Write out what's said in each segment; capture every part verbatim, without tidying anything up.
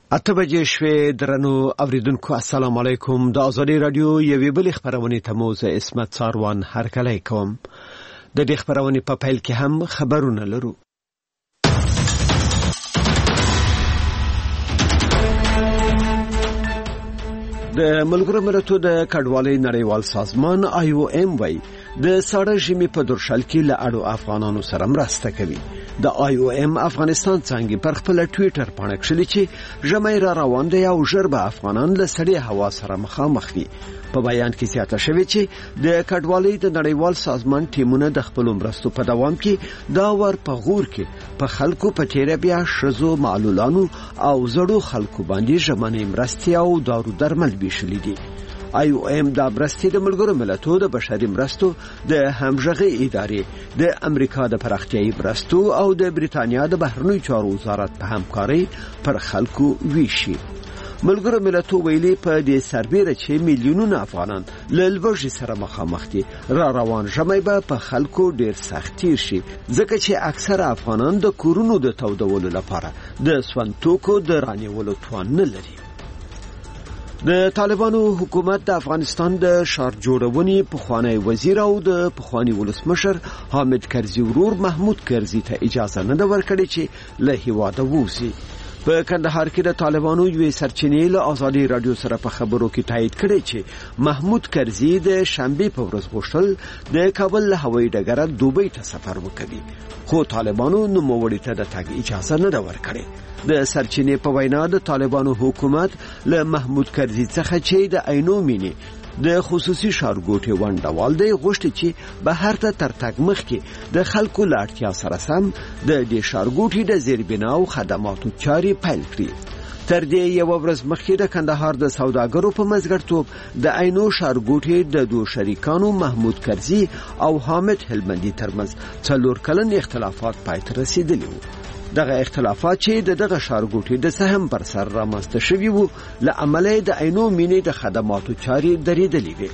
اته بجې شوې. درنو اوریدونکو السلام علیکم. د ازادي رادیو یوې بلې خبرونه ته مو زه اسمت ساروان هرکلی کوم. د دې خبرونه په پیل کې هم خبرونه لرو. د ملګرو ملتونو د کډوالۍ نړیوال سازمان آی او ام وای د ساړه ژمي په درشل کې له اړو افغانانو سره مرسته کوي. د آی او ام افغانستان څنګه پر خپل ټوئیټر باندې کړي چې ژمي را روان دی او ژر به افغانان له سړې هوا سره مخامخ وي. په بیان کې زیاته شوی چې د کډوالۍ د نړیوال سازمان ټیمونه د خپل مرستو په دوام کې دا ور په غور کې په خلکو په تیره بیا شزو معلولانو او زړو خلکو باندې ژمنې مرستې او دارو درمل ویشلې دي. آی او ام د مرستې د ملګرو ملتونو د بشري مرستو د همغږي ادارې د امریکا د پراختیايي مرستو او د بریتانیا د بهرنیو چارو وزارت په همکارۍ پر خلکو ویشي. ملګرو ملتونو ویلي په دې سربېره چې میلیونونه افغانان له لوږې سره مخامخ دي. را روان ژمی به په خلکو ډیر سخت تیر شي ځکه چې اکثره افغانان د کورونو د تودولو لپاره د سون توکو د رانیولو توان نه لري. د طالبانو حکومت د افغانستان د شهر جوړونې پخوانی وزیر او د پخوانی ولسمشر حامد کرزي ورور محمود کرزي ته اجازه نه ورکړي چې له هیواده ووځي. په کندهار کې د طالبانو یوې سرچینې له ازادي رادیو سره په خبرو کې تایید کړي چې محمود کرزي د شنبه په ورځ غوښتل د کابل له هوایي ډګره دوبۍ ته سفر وکړي، خو طالبانو نوموړي ته د تګ اجازه نه ورکړي. د سرچینې په وینا د طالبانو حکومت له محمود کرزي څخه چې د عینو مینې د خصوصي ښارګوټي ونډوال دی غوښتي چې بهر ته تر تګ مخکې د خلکو لاړتیا سره سم د دې ښارګوټي د زیربنا او خدماتو چاري پیل کړي. تر دې یو ورځ مخکې د کندهار د سوداګرو په مزګرتوب د عینو ښارګوټي د دوه شریکانو محمود کرزي او حامد هلمندي ترمنځ څلور کلن اختلافات پای ته رسیدلي وو. دغه اختلافات چې د دغه ښارګوټي د سهم پر سر رامنځته شوي وو له امله د عینو مینې د خدماتو چاري درېدلې وې.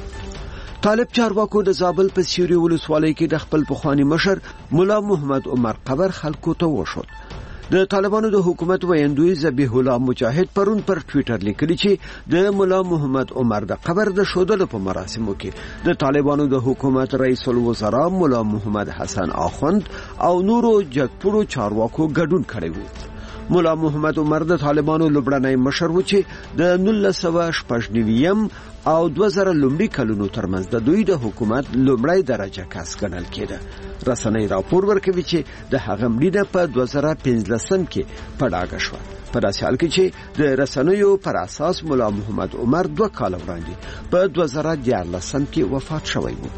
طالب چارواکو د زابل په سیوري ولسوالۍ کې د خپل پخوانی مشر مولا محمد عمر قبر خلکو ته وښود. د طالبانو د حکومت ویندوی ذبیح الله مجاهد پرون پر ټوئیټر لیکلی چې د مولا محمد عمر د قبر د شودلو په مراسمو کې د طالبانو د حکومت رئیس الوزرا مولا محمد حسن آخوند او نورو جګپوړو چارواکو ګډون کړی وو. مولا محمد عمر د طالبانو لومړنی مشر و چې د نولس سوه شپږ نوي او دوه زره لومړي کلونو ترمنځ د دوی د حکومت لومړی درجه کس ګڼل کېده. رسنۍ راپور ورکوي چې د هغه مړینه په دوه زره پنځلسم کې په ډاګه شوه. په داسې حال کې چې د رسنیو پر اساس مولا محمد عمر دوه کال وړاندې په دوه زره دیارلسم کې وفات شوی و.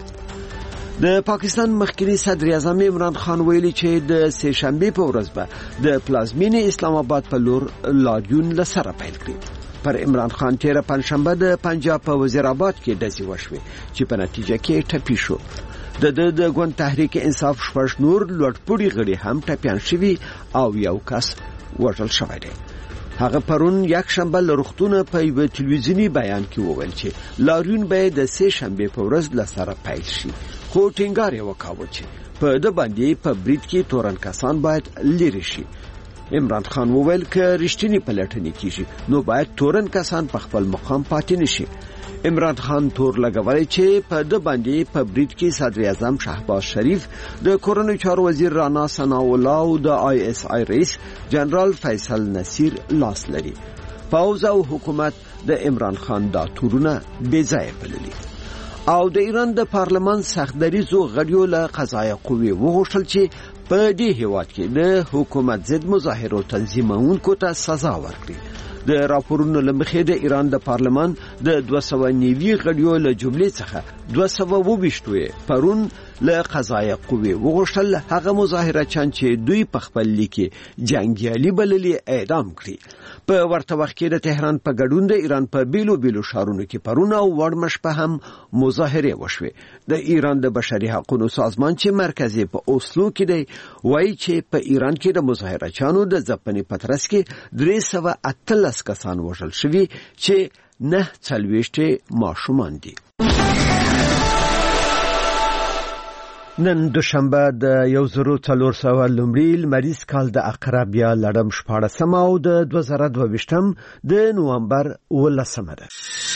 د پاکستان مخکنی صدر اعظم عمران خان ویلي چې د سه شنبه په ورځ به د پلازمینې اسلام آباد په لور لاریون لسره پیل کړي. پر عمران خان تیر پنځشنبه د پنجاب په وزیر آباد کې ډزې وشوې چې په نتیجه کې ټپي شو. د د د ګوند تحریک انصاف شپږ نور لوټپوړي غړي هم ټپيان شوي او یو کس وژل شوی دی. هغه پرون یک شنبه له روغتونه په یو تلویزیونی بیان کې وویل چې لاریون به د سه شنبه په ورځ لسره پیل شي، خو ټینګار یې وکاوه چې په د باندې په برید کې تورن کسان باید لری شي. عمران خان وویل که رښتینی پلټنې کیږي نو باید تورن کسان په خپل مقام پاتې نشي. عمران خان تور لګولای چې په د باندې په برید کې صدر اعظم شهباز شریف، د کورنیو چارو وزیر رانا ثناء الله او د آی اس آی رئیس جنرال فیصل نصیر لاس لري. پاوز او حکومت د عمران خان دا تورونه بې ځایه بللي. او د ایران د پارلمان سختدریزو غړیو له قضایه قوې وغوښتل چې په دې هیواد کې د حکومت ضد مظاهرو تنظیمونکو ته سزا ورکړي. د راپورونو لمخې د ایران د پارلمان د دوه سوه نوي غړیو له جملې څخه دوه سوه اووه ویشت پرون له قضایه قوې وغوښتل هغه مظاهرچیان چې دوی په خپل لیک جنګیالي بللي اعدام کړي. په ورته وخت کې د تهران په ګډون د ایران په بیلو بیلو ښارونو کې پرون او وړمش په هم مظاهره وشوه. د ایران د بشري حقوقو سازمان چې مرکزي په اوسلو کې دی وایي چې په ایران کې د مظاهرچیانو د ځپنې په ترڅ کې درې سوه اتلس کسان وژل شوي چې نه څلوېښت ماشومان دي. نن دوشنبه د یو زرو څلور سوه لومړي لمریز کال د عقرب یا لړم شپاړسمه او د دوه زره دوه ویشتم د نوامبر اوولسمه ده.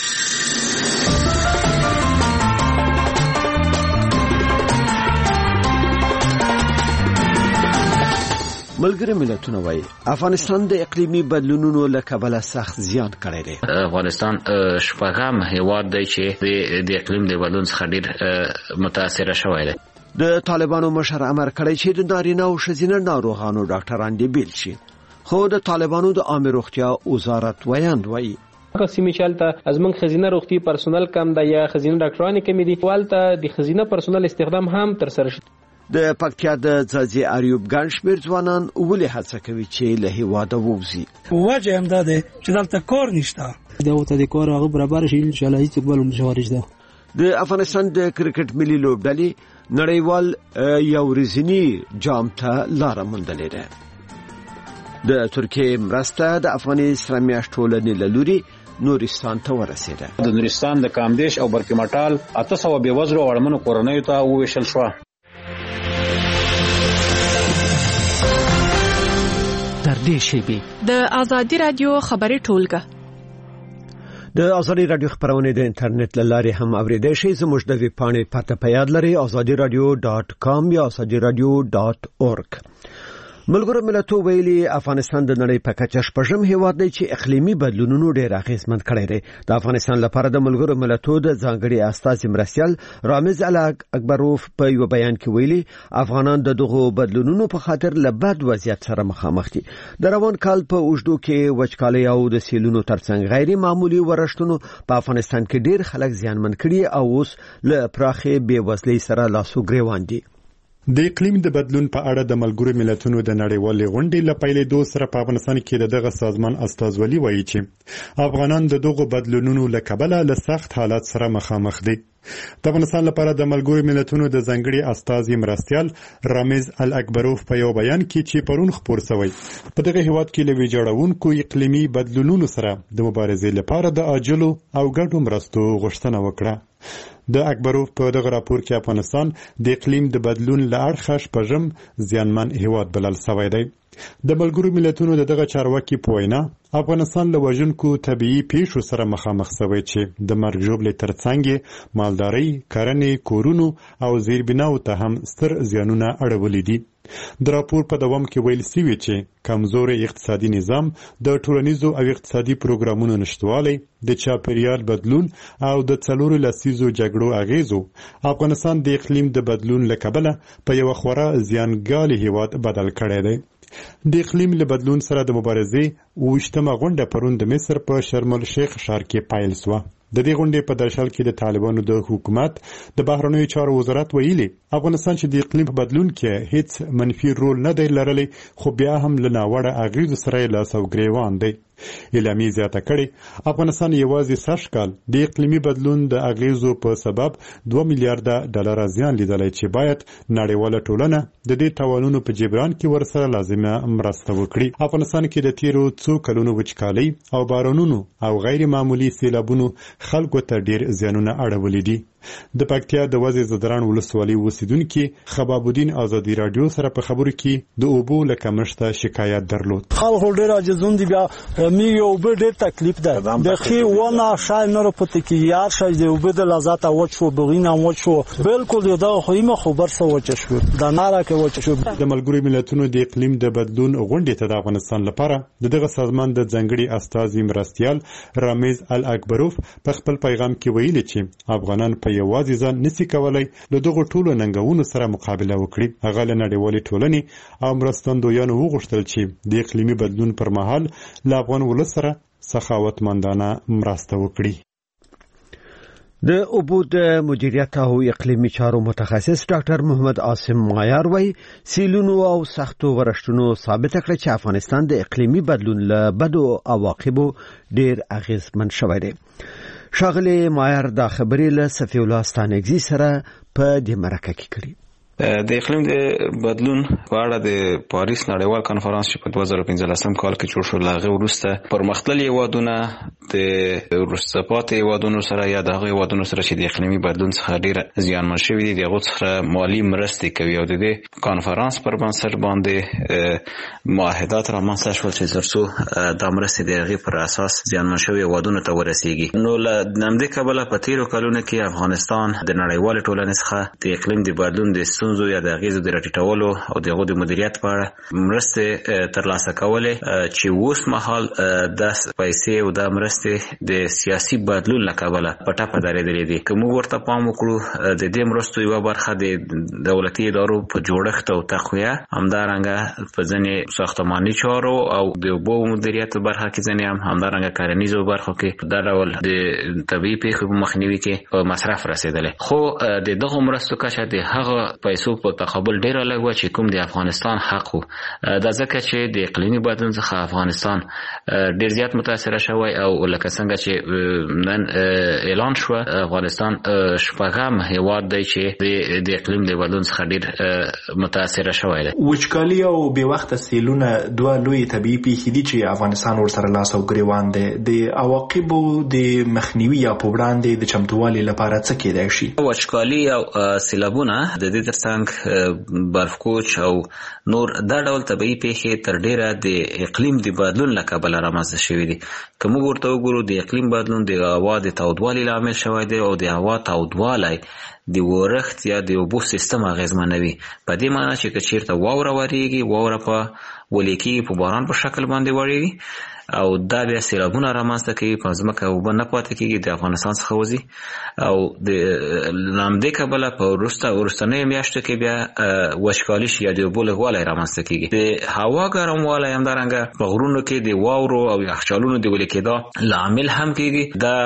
ملګری ملتونه وایي افغانستان د اقلیمي بدلونونو له کبله سخت زیان کړی دی. افغانستان شپږم هیواد دی چې د اقلیم د بدلون څخه ډیر متاثر شوی دی. د طالبانو مشر امر کړی چې د نارینه او ښځینه ناروغانو ډاکټران دې بیل شي، خو د طالبانو د عامه روغتیا وزارت ویاند وایي هغه سیمې چې هلته زموږ ښځینه روغتي پرسونل کم دی یا ښځینه ډاکټرانې کمې دي، هلته د ښځینه پرسونل استخدام هم ترسره شي. د پکتیا د ځاځي اریوب ګڼ شمېر ځوانان ولې هڅه کوي چې له هېواده ووځي؟ وجه همدا ده چې دلته کار نشته، دلته د کار هغه برابر شي انشاءالله هیڅ بل مشوارج ده. د افغانستان د کرکټ ملي لوبډلې نړیوال یو ورځنی جام ته لاره موندلې ده. د ترکیې مرسته د افغاني سره میاشت ټولنې له لوري نورستان ته ورسېده. د نورستان د کامدیش او برکمټال اته سوه بېوزلو او اړمنو کورنیو ته وویشل شوه. تر دې شیبې د ازادي رادیو خبري ټولګه د ازادي رادیو خبرونه د انټرنیټ لاري هم اوریدئ شئ. زموږ د ویب پاڼې پته په یاد لرئ ازادي رادیو ډاټ کام یا ازادي رادیو ډاټ اورګ. ملګرو ملتونو ویلي افغانستان د نړۍ په کچه شپږم هیواد دی چې اقلیمي بدلونونو ډېر اغېزمن کړی دی. د افغانستان لپاره د ملګرو ملتونو د ځانګړي استازي مرستیال رامز الاکبروف په یو بیان کې ویلي افغانان د دغو بدلونونو په خاطر له بد وضعیت سره مخامخ دي. د روان کال په اوږدو کې وچکالۍ او د سیلونو ترڅنګ غیر معمولي ورښتونو په افغانستان کې ډېر خلک زیانمن کړي او اوس له پراخې بېوزلۍ سره لاس و ګرېوان دي. د اقلیم د بدلون په اړه د ملګرو ملتونو د نړیوالې غونډې له پیلېدو سره په افغانستان کې دغه سازمان استازولي وایي چې افغانان د دغو بدلونونو له کبله له سخت حالات سره مخامخ دي. د افغانستان لپاره د ملګرو ملتونو د ځانګړي استازي مرستیال رامز الاکبروف په یو بیان کې چې پرون خپور شوی په دغه هیواد کې له ویجاړونکو اقلیمي بدلونونو سره د مبارزې لپاره د عاجلو او ګډو مرستو غوښتنه وکړه. د اکبروف په دغه راپور کې افغانستان د اقلیم د بدلون له اړخه شپږم زیانمن هیواد بلل شوی دی. د ملګرو ملتونو دغه چارواکي په وینا افغانستان له وژونکو طبيعي پیښو سره مخامخ شوی چې د مرګ ژوبلې ترڅنګ مالداري، کرنې، کورونو او زیربناو ته هم ستر زیانونه اړولي دي. د راپور په دوام کې ویل شوی چې کمزوري اقتصادي نظام، د ټولنیزو او اقتصادي پروګرامونو نشټوالی، د چاپیریال بدلون او د څلورو لسیزو جګړو اغیزو افغانستان د اقلیم د بدلون له کبله په یو خورا زیانګالي هیواد بدل کړی دی. د اقلیم له بدلون سره د مبارزې اوویشتمه غونډه پرون د مصر په شرم الشیخ ښار کې پیل شوه. د دې غونډې په درشل کې د طالبانو د حکومت د بهرنیو چارو وزارت ویلي افغانستان چې د اقلیم په بدلون کې هیڅ منفي رول نه دی لرلی، خو بیا هم له ناوړه اغیزو سره لاس او ګریوان دی. اعلامیه زیاته کړې افغانستان یوازې سږ کال د اقلیمي بدلون د اغیزو په سبب دوه میلیارډه ډالر زیان لیدلی چې باید نړیواله ټولنه د دې تاوانونو په جبران کې ورسره لازمه مرسته وکړي. افغانستان کې د تیرو څو کلونو وچکالۍ او بارانونو او غیر معمولي سیلابونو خلکو ته ډیر زیانونه اړولي دي. د پکتیا د وزې زدران ولسوالۍ اوسیدونکي خباب الدین ازادي رادیو سره په خبرو کې د اوبو له کمښته شکایت درلود. خلک ډیر عاجزون دي، بیا می یو به ډیر تکلیف ده د خي ونه شای نه پته کې یار شای دی وب د لذت او شو بغینا او شو بالکل دا خو خبر سو وچ شو دا ناره کې وچ شو. د ملګرو ملتونو د اقلیم د بدلون غونډې ته د افغانستان لپاره دغه سازمان د ځانګړي استازي مرستیال رامز الاکبروف په خپل پیغام کې ویلي چې افغانان په یوازې ځان نسی کولای له دغه ټولو ننګونو سره مقابله وکړي. هغه له نړیوالې ټولنې او مرستندویانو وغوښتل چې د اقلیمي بدلون پر مهال له افغان ولس سره سخاوتمندانه مرسته وکړي. د اوبو د مدیریت او اقلیمي چارو متخصص ډاکټر محمد عاصم مایار وایي سیلونو او سختو ورښتونو ثابت کړ چې افغانستان د اقلیمي بدلون له بدو عواقبو ډیر اغیزمن شوی دی. ښاغلی مایار دا خبرې له صفی الله ستانکزي سره په دې مرکه کې کړي. د اقلیم د بدلون په اړه د پاریس نړیوال کنفرانس چې په دوه زره پنځلسم کال کې جوړ شو، لاغه وروسته پرمختللي هیوادونه د وروسته پاتې هیوادونو سره یا د هغو هیوادونو سره چې د اقلیمي بدلون څخه ډېره زیانمن شوي دي د هغو څخه مالي مرستې کوي او د دې کانفرانس پر بنسټ باندې معاهدات رامنځته شول چې تر څو دا مرستې د هغې پر اساس زیانمن شوي هیوادونو ته ورسیږي. نو له همدې کبله په تېرو کلونو کې افغانستان د نړیوالې ټولنې څخه د اقلیم د بدلون د ستونزو یا د اغېزو د راټیټولو او د هغو د مدیریت په اړه مرستې ترلاسه کولې چې اوس مهال د پیسې او د مرستې د سیاسي بدلون له کبله په ټپه درېدلې دي. که موږ ورته پام وکړو د دې مرستو یوه برخه د دولتي ادارو په جوړښت او تقویه، همدارنګه په ځینې ساختماني چارو او د اوبو مدیریت په برخه کې ځینې هم همدارنګه کرنیزو برخو کې دا ډول د طبیعي پیښو په مخنیوي کې په مصرف رسېدلی. خو د دغو مرستو کچه د هغه پیسو په تقابل ډېره لږ وه چې کوم د افغانستان حق و. دا ځکه چې د اقلیمي بدلون څخه افغانستان ډېر زیات متاثره شوی او لکه څنګه چې نن اعلان شوه افغانستان شپږم هیواد دی چې د اقلیم د بدلون څخه ډېر متاثره شوی دی. وچکالي او بې وخته سیلونه دوه لویې طبیعي پیښې دي چې افغانستان ورسره لاس او ګریوان دی. د عواقبو د مخنیوي یا په وړاندې د چمتووالي لپاره څه کېدای شي؟ وچکالي او سیلابونه د دې ترڅنګ برفکوچ او نور دا ډول طبیعي پیښې تر ډېره د اقلیم د بدلون له کبله رامنځته شوي دي. که موږ ورته وګورو د اقلیم بدلون د هوا د تودوالي لامل شوی دی او د هوا تودوالی د ورښت یا د اوبو سیستم اغېزمنوي. په دې معنی چې که چېرته واوره ورېږي، واوره په ولې کېږي په باران په شکل باندې وړېږي او دا بیا سیلابونه رامنځته کوي، په ځمکه اوبه نه پاتې کېږي، د افغانستان څخه وځي او د همدې کبله په وروسته وروستنیو میاشتو کې بیا وچکالي شي یا د اوبو لږوالی رامنځته کېږي. د هوا ګرموالی همدارنګه په غرونو کې د واورو او یخچالونو د ویلې کېدا لامل هم کېږي. دا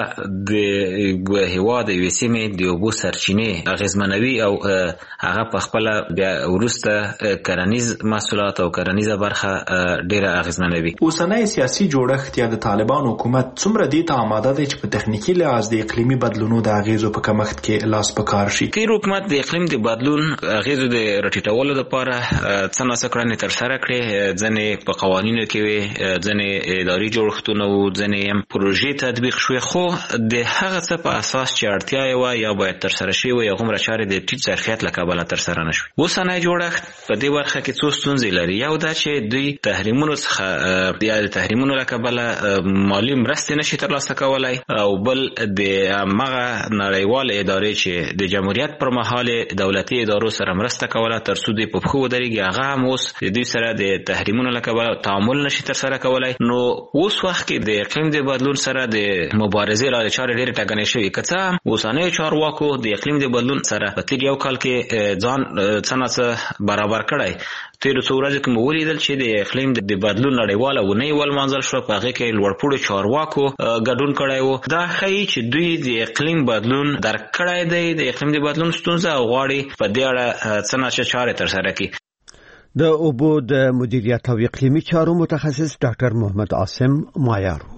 د هېواد د یوې سیمې د اوبو سرچینې اغېزمنوي او هغه په خپله بیا وروسته کرنیز محصولات او کرنیزه برخه ډېره اغېزمنوي. اوسنی سیاسي جوړښت یا د طالبان حکومت څومره دې ته آماده دی چې په تخنیکي لحاظ د اقلیمي بدلونو د اغېزو په کمښت کې لاس په کار شي؟ تېر حکومت د اقلیم د بدلون اغېزو د راټیټولو لپاره څه ناڅه کړنې ترسره کړې. ځینې په قوانینو کې وې، ځینې اداري جوړښتونه وو، ځینې هم پروژې تطبیق شوې، خو د هغه څه په اساس چې اړتیا یې وه یا باید ترسره شوې وي هغومره چارې د ټیټ ظرفیت له کبله ترسره نه شوې. اوسنی جوړښت په دې برخه کې څو ستونزې لري. یو دا چې دوی تحریمونو څخه یا د تحریمونو له کبله مالي مرستې نشي ترلاسه کولی او بل د همغه نړیوالې ادارې چې د جمهوریت پر مهال دولتي ادارو سره مرسته کوله تر څو دوی په پښو ودرېږي، هغه هم اوس د دوی سره د تحریمونو له کبله تعامل نشي ترسره کولی. نو اوس وخت کې د اقلیم د بدلون سره د مبارزې لارې چارې ډېرې ټاکنې شوي. که څه هم اوسنیو چارواکو د اقلیم د بدلون سره په تېر یو کال کې ځان څه ناڅه برابر کړی. تېرو څو ورځو کې مو ولیدل چې د اقلیم د بدلون نړیواله اونۍ ولمانځل شوه، په هغې کې لوړپوړو چارواکو ګډون کړی و. دا ښایي چې دوی د اقلیم بدلون درک کړی دی، د اقلیم د بدلون ستونزه، او غواړي په دې اړه څه ناڅه چارې ترسره کړي. د اوبو د مدیریت او اقلیمي چارو متخصص ډاکټر محمد عاصم مایار.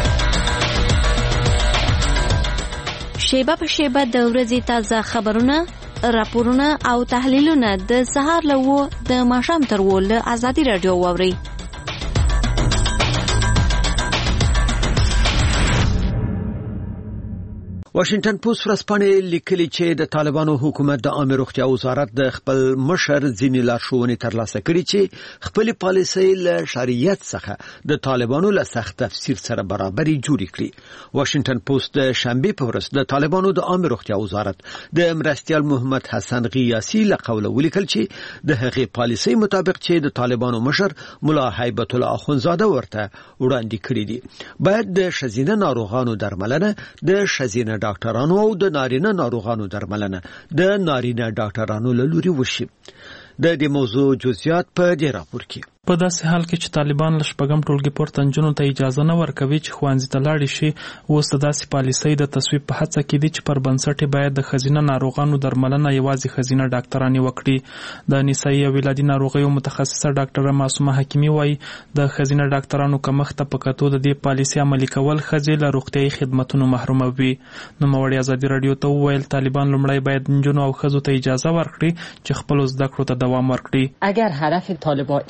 شیبه په شیبه د ورځې تازه خبرونه، راپورونه او تحلیلونه د سهار له وو د ماښام تر وو له ازادي رادیو واوري. واشنگټن پوسټ ورځپاڼې لیکلي چې د طالبانو حکومت د عامه روغتیا وزارت د خپل مشر ځینې لارښوونې ترلاسه کړې چې خپل پالیسۍ له شریعت څخه د طالبانو له سخت تفسیر سره برابري جوړې کړې. واشنگټن پوسټ د شنبې په ورځ د طالبانو د عامه روغتیا وزارت د مرستیال محمد حسن غیاثي له قوله ولیکل چې د هغې پالیسۍ مطابق چې د طالبانو مشر مولا هیبت الله اخونزاده ورته وړاندې کړې دي، باید د ښځینه ناروغانو درملنه د ښځینه ډاکټرانو او د نارینه ناروغانو درملنه د نارینه ډاکټرانو له لوري وشي. د دې موضوع جزئیات په دې راپور کې. په داسې حال کې چې طالبان له شپږم ټولګي پورته نجونو ته اجازه نه ورکوي چې ښوونځي ته لاړې شي، اوس د داسې پالیسۍ د تصویب په هڅه کې دي چې پر بنسټ باید د ښځینه ناروغانو درملنه یوازې ښځینه ډاکټرانې وکړي. د نسایي او ولادي ناروغیو متخصصه ډاکټره معصومه حکیمي وایي د ښځینه ډاکټرانو کمښت ته په کتو د دې پالیسۍ عملي کول ښځې له روغتیایي خدمتونو محروموي. نوموړي ازادي راډیو ته وویل طالبان لومړی باید نجونو او ښځو ته اجازه ورکړي چې خپلو زده کړو ته دوام ورکړي. اگر هدف طالبان ای باشند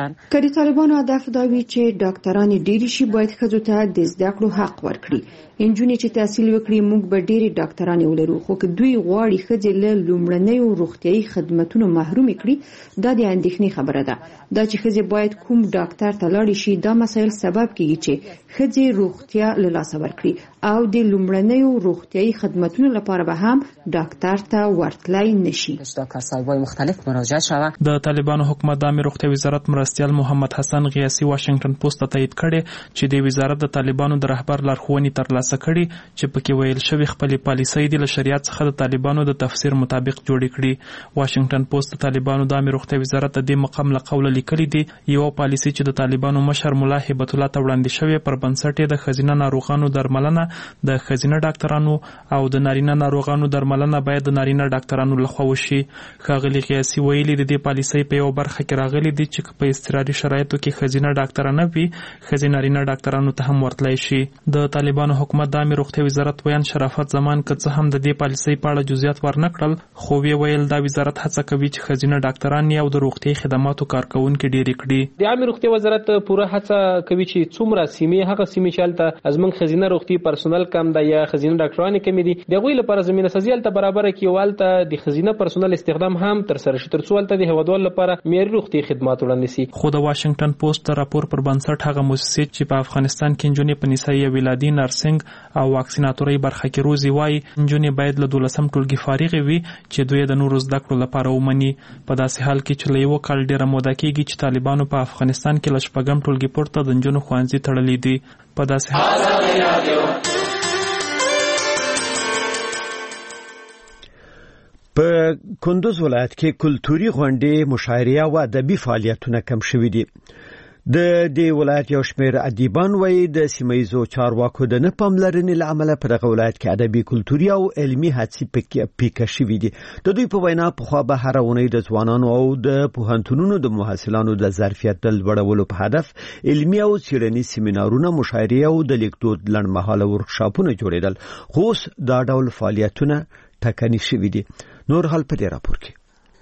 میشن. که د طالبانو هدف دا وي چې ډاکټران ډیر شي، باید ښځو ته د زده کړو حق ورکړي. انجونې چې تحصیل وکړي موږ به ډېرې ډاکټرانې ولرو، خو که دوی غواړي ښځې له لومړنیو روغتیایي خدمتونو محروم کړي، دا د اندېښنې خبره ده. دا چې ښځې باید کوم ډاکټر ته لاړې شي، دا مسایل سبب کیږي چې ښځې روغتیا له لاسه ورکړي او د لومړنیو روغتیایي خدمتونو لپاره به هم ډاکټر ته ورتلای نشي. ډاکټر صاحبای مختلف مراجعه شوه. د طالبانو حکومت د امیر روغتیا وزارت مرستیال محمد حسن غیاثي واشنگټن پوسټ ته تایید کړي چې د وزارت د طالبانو د رهبر لارښوونې ترلاسه کړي چې پکې ویل شوی خپل پالیسۍ د شریعت څخه د طالبانو د تفسیر مطابق جوړې کړي. واشنگټن پوسټ د طالبانو د امیر روغتیا وزارت د مقام له قوله لیکلي دي یو پالیسي چې د طالبانو مشر مولا هبت الله ته وړاندې شوی پر بنسټ د ښځینه ناروغانو درملنه د ښځینه ډاکټرانو او د نارینه ناروغانو درملنه باید د نارینه ډاکټرانو لخوا وشي. ښاغلي غیاثي ویلي د دې پالیسۍ په یو برخه کې راغلي دي چې په اضطراري شرایطو کې ښځینه ډاکټرانه وي، ښځې نارینه ډاکټرانو ته هم ورتلای شي. د طالبانو حکومت د امیر روغتیا وزارت ویان شرافت زمان که څه هم د دې پالیسۍ په اړه جزئیات ورنکړل، خو وی ویل دا وزارت هڅه کوي چې ښځینه ډاکټران او د روغتیایي خدماتو کارکونکي ډېر کړي. د امیر روغتیا وزارت پوره هڅه کوي چې څومره سیمې هغه سیمې چې هلته ازمن ښځینه روغتیایي پرسونل کم ده یا ښځینه ډاکټران کم دي، د هغوی لپاره زمینه سازي هلته برابره کړي او هلته د ښځینه پرسونل استخدام هم ترسره شي تر څو هلته د هیوادوالو لپاره معیاري روغتیایي خدمات وړاندې شي. خو د واشنگټن پوسټ راپور پر بنسټ هغه مؤسسې چې په افغانستان کې نجونې په نسایي ولادي، نرسنګ او واکسیناتورۍ برخه کې روزي وایي نجونې باید له دولسم ټولګي فارغې وي چې دوی د نورو زده کړو لپاره ومني. په داسې حال کې چې له یو کال ډېره موده کېږي چې طالبانو په افغانستان کې له شپږم ټولګي پورته د نجونو ښوونځي تړلي دي. په داسې حال په کندوز ولایت کې کلتوري غونډې، مشاعرې او ادبي فعالیتونه کم شوي دي. د دې ولایت یو شمېر ادیبان وایي د سیمه‌ییزو چارواکو د نه پاملرنې له امله په دغه ولایت کې ادبي، کلتوري او علمي هڅې پیکه شوي دي. د دوی په وینا پخوا به هره اونۍ د ځوانانو او د پوهنتونونو د محصلانو د ظرفیت د لوړولو په هدف علمي او څېړنیز سیمینارونه، مشاعرې او د لیکدود لنډمهاله ورکشاپونه جوړېدل، خو اوس دا ډول فعالیتونه ټکني شوي دي. نور حال په دې راپور کې.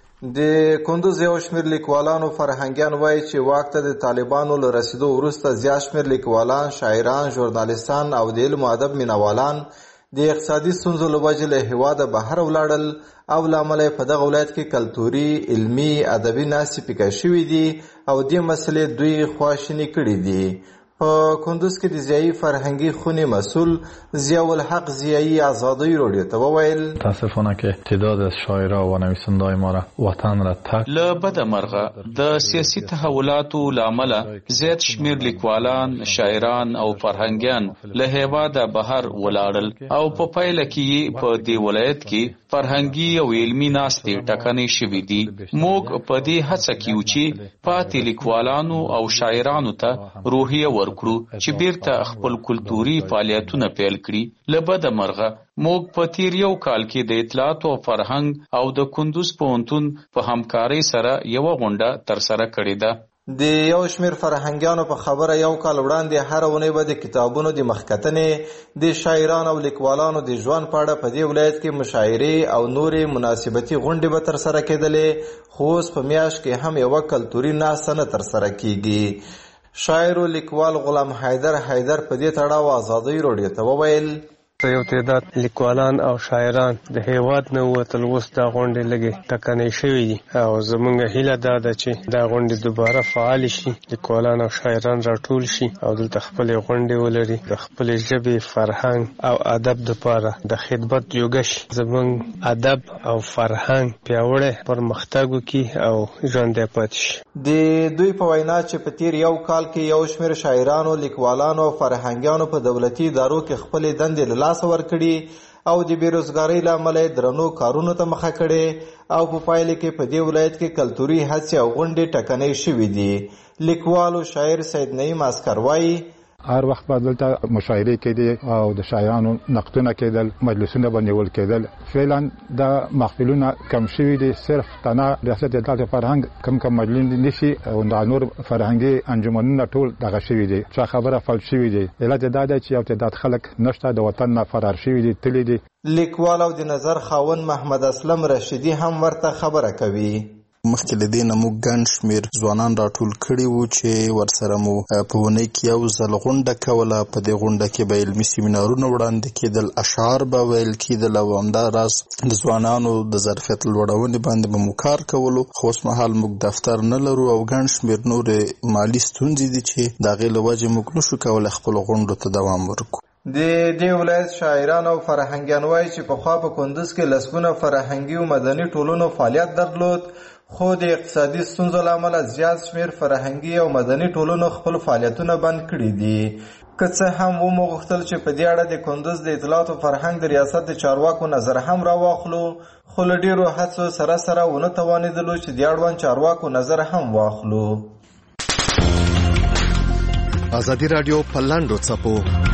د کندوز یو شمېر لیکوالانو فرهنګیان وایي چې واک ته د طالبانو له رسیدو وروسته زیات شمېر لیکوالان، شاعران، ژورنالیستان او د علم او ادب مینوالان د اقتصادي ستونزو له وجې له هېواده بهر ولاړل او له امله یې په دغه ولایت کې کلتوري، علمي، ادبي ناستې پیکه شوي دي او دې مسلې دوی خواشیني کړي دي. په کندوز کې د ضیایي فرهنګي خونې مسئول ضیاءالحق ضیایی آزادی رادیو ته وویل متاسفانه که تعداد از شاعران و نویسنده‌های ما را وطن را ترک له بده مرغه د سیاسي تحولاتو له امله زیات شمېر لیکوالان، شاعران او فرهنګیان له هېواده بهر ولاړل او په پایله کې په دې ولایت کې فرهنګي او علمي ناستې ټکنۍ شوي دي. موږ په دې هڅه کې یو چې پاتې لیکوالانو او شاعرانو ته روحیه ورکړو چې بیرته خپل کلتوري فعالیتونه پیل کړي. له بده مرغه موږ په تیر یو کال کې د اطلاعات او فرهنګ او د کندوز پوهنتون په همکارۍ سره یوه غونډه ترسره کړې ده. د یو شمېر فرهنګیانو په خبره یو کال وړاندې هره اونۍ به د کتابونو د مخکتنې، د شاعرانو او لیکوالانو د ژوند په اړه په دې ولایت کې مشاعرې او نورې مناسبتي غونډې به ترسره کېدلې، خو اوس په میاشت کې هم یوه کلتوري ناسته نه ترسره کېږي. شاعر او لیکوال غلام حیدر حیدر په دې تړاو آزادۍ رادیو ته وویل یو تعداد لیکوالان او شاعران د هیواد نه وتل، اوس دا غونډې لږې ټکنۍ شوي دي او زموږ هیله دا ده چې دا غونډې دوباره فعال شي، لیکوالان او شاعران راټول شي او دلته خپلې غونډې ولري، د خپلې ژبې، فرهنګ او ادب دپاره د خدمت جوګه شي، زموږ ادب او فرهنګ پیاوړی پرمختګ وکړي او ژوندی پاتې شي. د دوی په وینا چې په تیر یو کال کې یو شمېر شاعرانو، لیکوالانو او فرهنګیانو په دولتي ادارو کې خپلې دندې له لاسه ورکړي او د بیروزګارۍ له امله یې درنو کارونو ته مخه کړې او په پایله کې په دې ولایت کې کلتوري هڅې او غونډې ټکنۍ شوي دي. لیکوال او شاعر سید نعیم عسکر وایي هر وخت به دلته مشاعرې کېدې او د شاعرانو نقدونه کېدل، مجلسونه به نیول کېدل. فعلا دا محفلونه کم شوي دي، صرف تنها ریاست اطلاعات فرهنګ کم کم مجلس نشي او دا نور فرهنګي انجمنونه ټول دغه شوي دي، چا خبره فل شوي دي. علت دا ده چې یو تعداد خلک نشته د وطن نه فرار شوي دي، تللي دي. لیکوال او د نظر خاوند محمد اسلم رشیدي هم ورته خبره کوي. مخکې له دې نه موږ ګڼ شمېر ځوانان راټول کړي وو چې ورسره مو په اونۍ کې یو ځل غونډه کوله. په دې غونډه کې به علمي سیمینارونه وړاندې کېدل، اشعار به ویل کېدل او همداراز د ځوانانو د ظرفیت لوړونې باندې به مو کار کولو. خو اوس مهال موږ دفتر نه لرو او ګڼ شمېر نورې مالي ستونزې دي چې د هغې له وجې موږ نشو کولی خپلو غونډو ته دوام ورکړو. د دې ولایت شاعران او فرهنګیان وایي چې پخوا په کندز کې لسګونه فرهنګي او مدني ټولنو فعالیت درلود، خو د اقتصادي ستونزو له امله زیات شمېر فرهنګي او مدني ټولنو خپل فعالیتونه بند کړي دي. که څه هم وموغوښتل چې په دې اړه د کندز د اطلاعات او فرهنګ د ریاست د چارواکو نظر هم راواخلو، خو له ډېرو هڅو سره سره ونه توانېدلو چې د اړوند چارواکو نظر هم واخلو. ازادي راډیو په لاندو څپو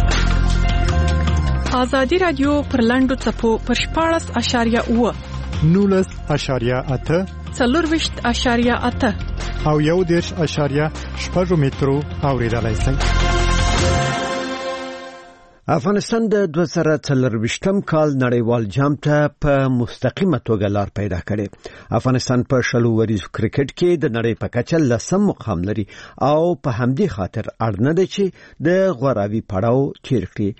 ازادي راډیو پر لاندو څپو پر شپاړس اشاریه اوه نولس اشاریه اته څلورویشت اشاریه اته او یو دېرش اشاریه شپږ مترو اوریدلای شئ. افغانستان د دوه زره څلرویشتم کال نړیوال جام ته په مستقیمه توګه لار پیدا کړې. افغانستان په شلو وریزو کرکټ کې د نړۍ په کچه لسم مقام لري او په همدې خاطر اړ نه ده چې د غوراوي پړاو تیر کړي.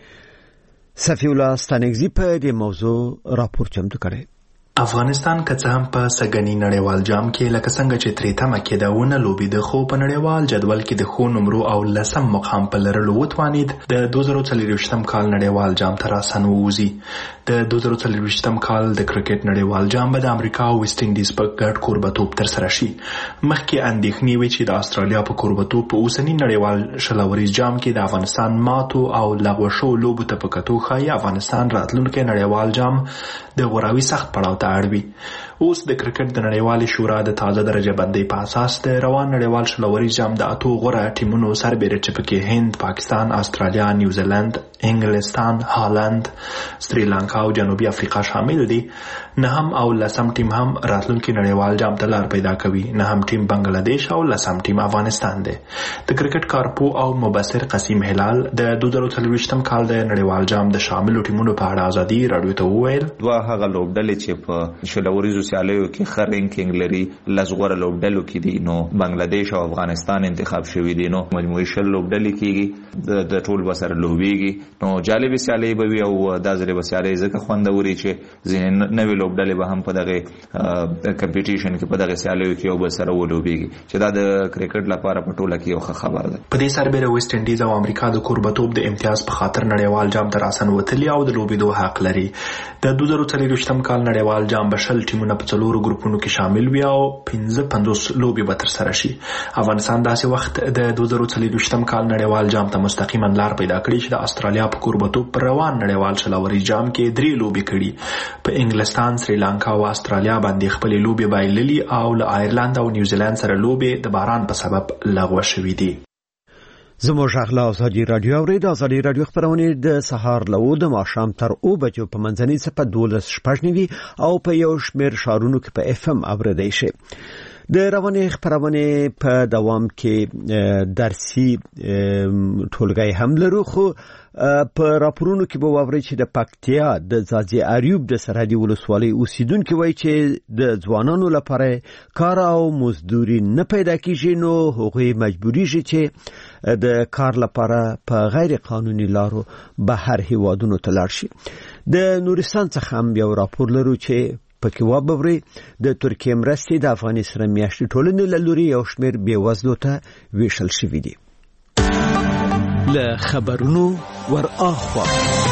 صفی الله ستانکزی په دې موضوع راپور چمتو کړی. افغانستان که څه هم په سږني نړیوال جام کې لکه څنګه چې ترې تمه کېده ونه لوبېده، خو په نړیوال جدول کې د ښو نمرو او لسم مقام په لرلو وتوانېد د دوه زره څلرویشتم کال نړیوال جام ته راسن ووځي. د دوه زره څلرویشتم کال د کرکټ نړیوال جام به د امریکا او ویسټ انډیز په ګډ کوربتوب ترسره شي. مخکې اندېښنې وې چې د استرالیا په کوربتوب په اوسني نړیوال شلوریز جام کې د افغانستان ماتو او لغوه شوو لوبو ته په کتو ښایي افغانستان راتلونکی نړیوال جام د غوراوي سخت پړاو اړوي. اوس د کرکټ د نړیوالې شورا د تازه درجه بندۍ په اساس د روان نړیوال شلوریز جام د اتو غوره ټیمونو سربېره چې پکې هند، پاکستان، استرالیا، نیوزیلند، انګلستان، هالند، سریلانکا او جنوبي افریقا شامل دي، نهم او لسم ټیم هم راتلونکي نړیوال جام ته لار پیدا کوي. نهم ټیم بنگلاديش او لسم ټیم افغانستان دی. د کرکټ کارپو او مبصر قسیم هلال د دوه زره څلرویشتم کال د نړیوال جام د شاملو ټیمونو په اړه ازادي راډیو ته وویل: دوه هغه لوبډلې چې په شلوریزو سیالیو کې ښه رینکینګ لري، لس غوره لوبډلو کې دي، نو بنگلاديش او افغانستان انتخاب شوي دي. نو مجموعي شل لوبډلې کېږي، د ټول به سره لوبېږي. نو جالبې سیالۍ به وي او دا ځلې به سیالۍ ځکه خوندورې چې ځینې نوې لوبډلې به هم په دغه کمپټیشن کې په دغه سیالیو کې یو بل سره ولوبېږي، چې دا د کرکټ لپاره په ټوله کې یو ښه خبر ده. په دې سربېره ویسټ انډیز او امریکا د کوربتوب د امتیاز په خاطر نړیوال جام ته راسن وتلي او د لوبېدو حق لري. د دوه زره څلرویشتم کال نړیوال جام به شل ټیمونه په څلورو ګروپونو کې شامل وي او پنځه پنځوس لوبې به ترسره شي. افغانستان داسې وخت د دوه زره څلرویشتم کال نړیوال جام ته مستقیما لار پیدا کړي چې د استرالیا په کوربتوب پر روان نړیوال شلوریز جام کې درې لوبې کړي. په انګلستان، سریلانکا او استرالیا باندې خپلې لوبې بایللي او له آیرلند او نیوزیلند سره لوبې د باران په سبب لغوه شوې دي. زموږ اخلا ازادي رادیو اورید ازادي رادیو خبرونه د سهار له د ماښام تر او بجو په منځنۍ څپه دولس شپږ نیوي او په یو شمېر ښارونو کې په اف ام اوریدای شي. د روانې خبرونه په دوام کې درسي ټولګي هم لرو، خو په راپورونو کې به واورئ چې د پکتیا د ځاځي اریوب د سرحدي ولسوالۍ اوسیدونکو وایي چې د ځوانانو لپاره کار او مزدوري نه پیدا کیږي، نو هغوی مجبوریږي چې د کار لپاره په غیر قانوني لارو بهر هیوادونو ته لاړ شي. د نورستان څخه هم یو راپور لرو چې پکې وابوري د ترکیې مرستې د افغاني سره میاشتې ټولنې له لوري یو شمېر بېوزلو ته ویشل شوي دي. له خبرونو ور اخوا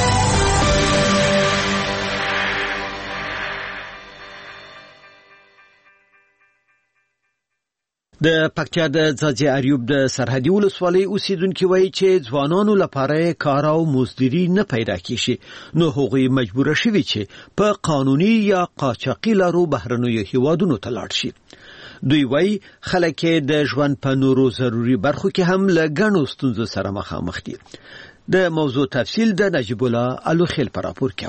د پکتیا د ځاځي اریوب د سرحدي ولسوالۍ اوسیدونکو وایي چې ځوانانو لپاره کار او مزدوري نه پیدا کیږي، نو هغوی مجبور شوي چې په قانوني یا قاچاقي لارو بهرنیو هیوادونو ته لاړ شي. دوی وایي خلک د ژوند په نورو ضروري برخو کې هم له ګڼو ستونزو سره مخامخ دي. د موضوع تفصیل د نجیب الله الوخیل په راپور کې اورو.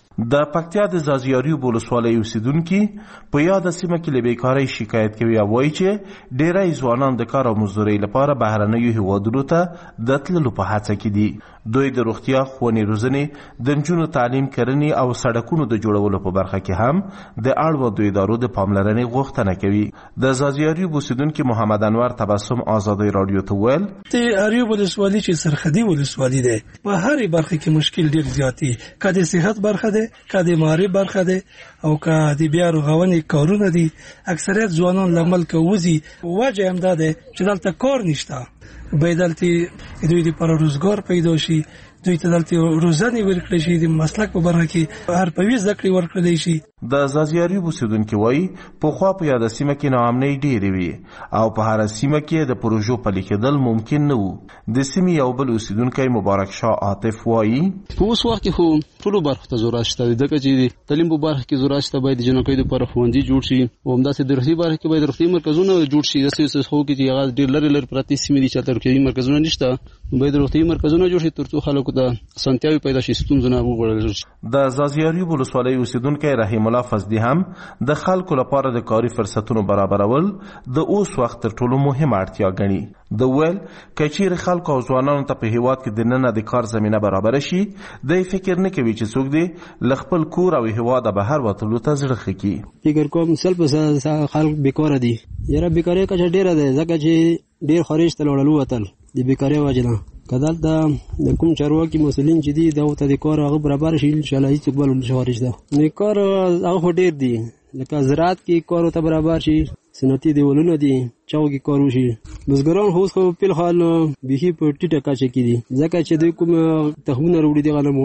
د پکتیا د زازیاري ولسوالۍ اوسیدونکي په یاد سیمه کې له بیکارۍ شکایت کوي او وایي چې ډېری ځوانان د کار او مزدورۍ لپاره بهرنیو هیوادونو ته د تللو په هڅه کې دي. دوی د روغتیا، ښوونې روزنې، د نجونو تعلیم، کرنې او سړکونو د جوړولو په برخه کې هم د اړوندو ادارو د پاملرنې غوښتنه کوي. د زازیاري اوسیدونکي محمد انور تبسم آزادۍ راډیو ته ویل د اریوب ولسوالي چې سرحدي ولسوالي ده، په هرې برخه کې مشکل ډېر زیات دي. که د صحت برخه ده، که د معارف برخه ده، او که د بیا رغونې کارونه دي. اکثریت ځوانان له ملکه وځي، وجه هم دا ده چې دلته کار نشته. باید دلته دوی لپاره روزګار پیدا شي، دوی ته دلته روزنې ورکړل شي، د مسلک په برخه کې حرفوي زده کړې ورکړل شي. د زازیاري اوسیدونکي وایي پخوا په یاده سیمه کې ناامنۍ ډېرې وي او په هره سیمه کې د پروژو پلي کېدل ممکن نه وو. د سیمې یو بل اوسیدونکی مبارک شاه عاطف وایي په اوس وخت کې خو ټولو برخو ته ضرورت شته، ځکه چې د تعلیم په برخه کې ضرورت شته. باید د جنکۍ لپاره ښوونځي جوړ شي او همداسې د روغتي برخه کې باید روغتي مرکزونه جوړ شي. داسې خو کې چې هغه ډېر لرې لرې پرتې سیمې دي چې هلته روغتیایي مرکزونه نشته، باید روغتیایي مرکزونه جوړ شي تر څو خلکو ته اسانتیاوې پیدا شي، ستونزې نه وغوړول شي. د زازیاري ولسوالۍ اوسیدونکی رحیم الله فضلي هم د خلکو لپاره د کاري فرصتونو برابرول د اوس وخت تر ټولو مهمه اړتیا ګڼي. د ویل که چیرې خلکو او ځوانانو ته په هیواد کې دننه د کار زمینه برابره شي، دی فکر نه کوي چې څوک دی له خپل کور او هیواده بهر وتلو ته زړه ښه کړي. فکر کوم سل په خلک بیکاره دي. یاره بیکارۍ کچه ډېره ده، ځکه چې ډېر خارج ته لاړل وتل د بیکارۍ وجې نه. که دلته د کوم چارواکي مسؤلین چې دي دغو ته د کار هغه برابر شي، انشاءالله هېڅوک بل ونشي خارج ته. د کار هغه خو ډېر دي، لکه زراعت کې کار ورته برابر شي، صنعتي دیوالونه دي چاو کې کار وشي. بزګران خو اوس خو فی الحال بیخي په ټیټه کچه کې دي، ځکه چې دوی کوم تخمونه راوړي د غنمو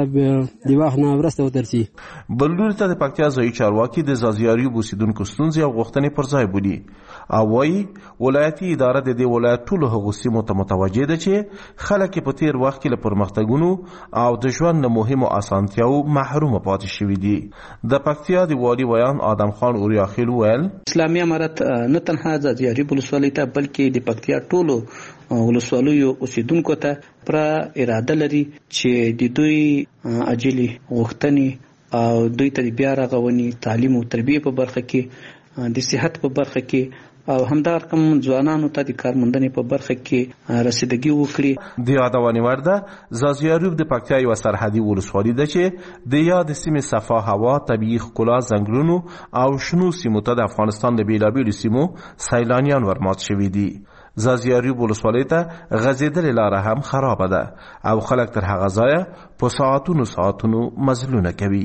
د وخت نه وروسته وترسي. بل لوري ته د پکتیا ځایي چارواکي د زازیاري اوسیدونکو ستونزې او غوښتنې پر ځای بولي او وایي ولایتي اداره د دې ولایت ټولو هغو سیمو ته متوجه ده چې خلک په تیر وخت کې له پرمختګونو او د ژوند له مهمو اسانتیاو محرومه پاتې شوي دي. د پکتیا د والي ویان آدم خان اوریاخیل ویل اسلامي امارت نه تنها زازیاري ولسوالۍ ته بلکې د پکتیا ټولو ولسوالیو اوسیدونکو ته پر اراده لري چې د دوی عاجلي غوښتنې او دوی ته بیا رغونې، تعلیم او تربیه په برخه کې، د صحت په برخه کې او همدار کوم ځوانانو ته د کارموندنې په برخه کې رسیدګي وکړي. د یادونې وړ ده زازیاري د پکتیا یوه سرحدي ولسوالي ده چې د یاد سیمې صفا هوا، طبیعي ښکلا، ځنګلونو او شنو سیمو ته د افغانستان د بېلابېلو سیمو سیلانیان ورمات شوي دي. زازیاري ولسوالۍ ته غځېدلې لاره هم خرابه ده او خلک تر هغه ځایه په ساعتونو ساعتونو مزلونه کوي.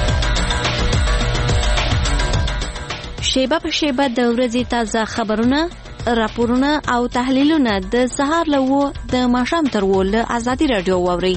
شیبه په شیبه د ورځې تازه خبرونه، راپورونه او تحلیلونه د سهار له اوو د ماښام تر اوو له ازادي راډیو واورئ.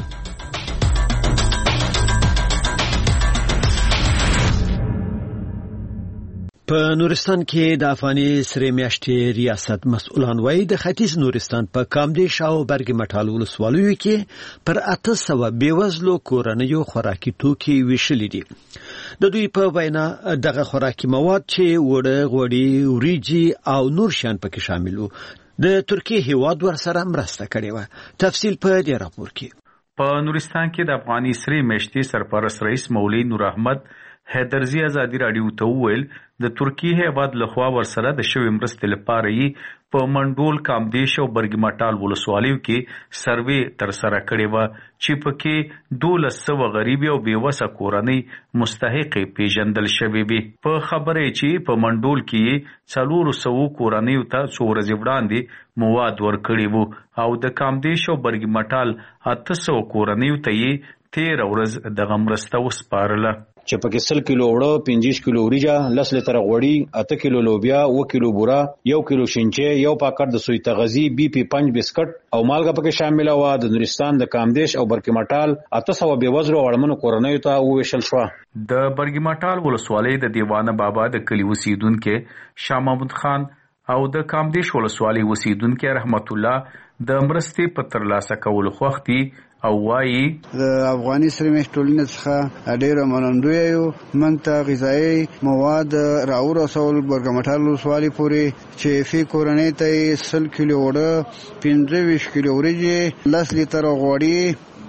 په نورستان کې د افغاني سرې میاشتې ریاست مسؤلان وایي د ختیځ نورستان په کامدیش او برګ مټال ولسوالیو کې پر اته سوه بېوزلو کورنیو خوراکي توکي ویشلي دي. د دوی په وینا دغه خوراکي مواد چې وړه، غوړي، وریجې او نور شیان پکې شامل وو، د ترکیې هیواد ورسره مرسته کړې وه. تفصیل په دې راپور کې. په نورستان کې د افغاني سرې میاشتې سرپرست رئیس مولوي نور احمد حیدرزي ازادي راډیو ته وویل د ترکیې هیواد لخوا ورسره د شوې مرستې لپاره یې په منډول، کامدیش او برګ مټال ولسوالیو کې سروې ترسره کړې وه چې پکې دولس سوه غریبې او بېوسه کورنۍ مستحقې پیژندل شوې وې. په خبره چې په منډول کې څلورو سوو کورنیو ته څو ورځې وړاندې مواد ورکړي وو او د کامدیش او برګ مټال اته سوه کورنیو ته یې تېره ورځ دغه مرسته وسپارله. چې پکې سل کیلو وړه، پنځه کیلو وریجه، لس لیتره غوړي، اته کیلو لوبیا، اوه کیلو بوره، یو کیلو شینچې، یو پاکټ د سوی تغذی، بی پی پنج بسکټ او مالګه پکې شامل و. د نورستان د کامدیش او برګ مټال اته سوه بېوزلو او اړمنو کورنیو ته وویشل شوه. د برګ مټال ولسوالۍ د دیوانه بابا د کلي اوسیدونکي شاه محمود خان او د کامدیش ولسوالۍ اوسیدونکي رحمت الله د مرستې په ترلاسه کولو خوښ دي او وایي د افغاني سرې میاشتې ټولنې څخه ډېره منندویه یو. موږ ته غذایي مواد راورسول برګ مټال ولسوالۍ پورې چې فی کورنۍ ته یې سل کیلو وړه، پنځه ویشت کیلو وریجې، لس لیتره غوړي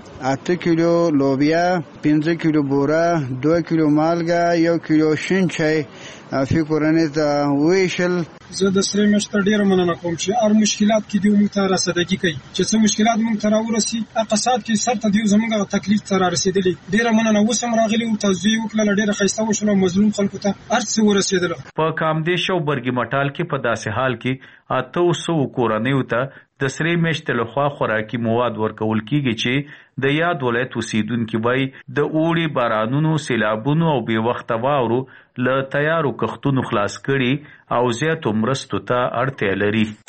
اته کیلو لوبیا، پنځه کیلو بوره، دوه کیلو مالګه، یو کیلو شین چای افی کورنۍ ته ویشل. زه د سره مشته ډیره مننه کوم چې هر مشکلات کې دی موږ ته رسیدګي کوي چې څه مشکلات موږ ته راورسي اقتصاد کې سر ته دی زموږه تکلیف ته رسیدلی. ډیره مننه وسم راغلی او توضیح وکړه ډیره خسته وشو مظلوم خلکو ته ارڅ ورسیدل. په کامدیش او برګی مټال کې په داسې حال کې اته سو کورنۍ ته د سری میشت له خوا خوراکي مواد ورکول کیږي چې د یاد ولایت اوسیدونکو وای د اوړي بارانونو، سیلابونو او بې وخته واورو له تیارو کښتونو خلاص کړي او زیاتو مرستو ته اړتیا لري.